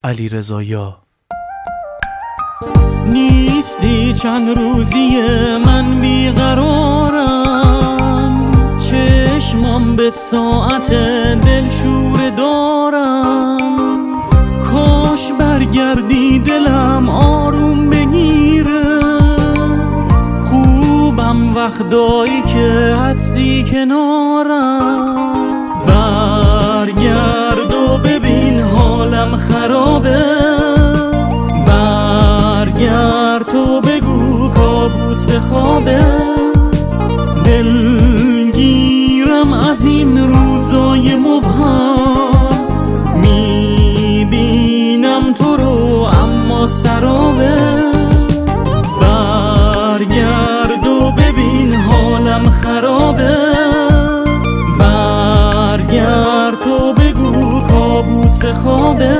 علیرضا. نیستی چند روزی من بیقرارم، چشمم به ساعت دلشوره دارم. کاش برگردی دلم آروم بگیره، خوبم وقتایی که هستی کنارم. برگرد و ببین حالم خرابه، برگرد تو بگو کابوس خوابه. دلگیرم از این روزای مبهم، میبینم تو رو اما سرابه. برگرد و ببین حالم خرابه، برگرد تو بگو کابوس خوابه.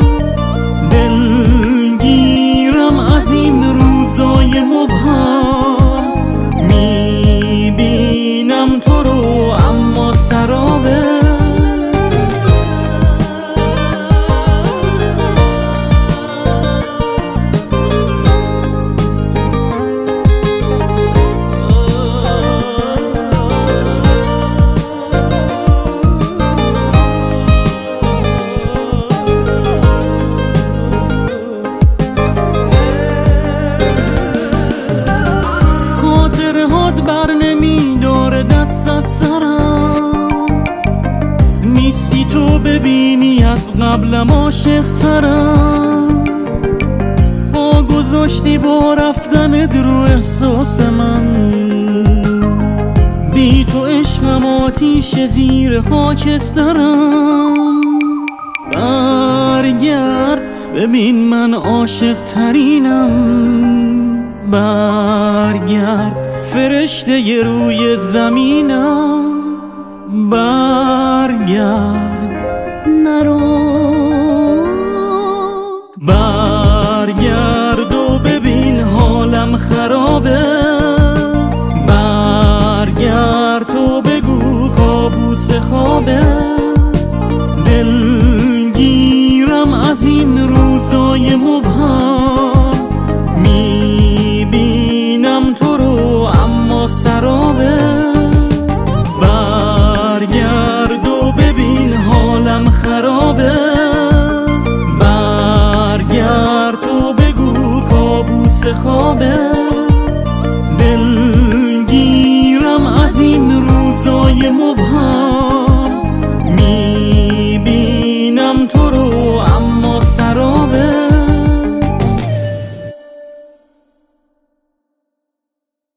دلگیرم از این روزای مبهم، میبینم تو رو اما سرابه. بر نمیداره دست از سرم، نیستی تو ببینی از قبلم عاشق ترم. با گذاشتی با رفتنت رو احساس من، بی تو عشقم آتیش زیر خاکسترم. برگرد ببین من عاشق ترینم، برگرد فرشته ی روی زمینم. برگرد نرو، برگرد و ببین حالم خرابه. برگرد تو بگو کابوس خوابه. دلگیرم از این روزای مبهم، میبینم تو رو اما سرابه. برگرد و ببین حالم خرابه، برگرد تو بگو کابوس خوابه.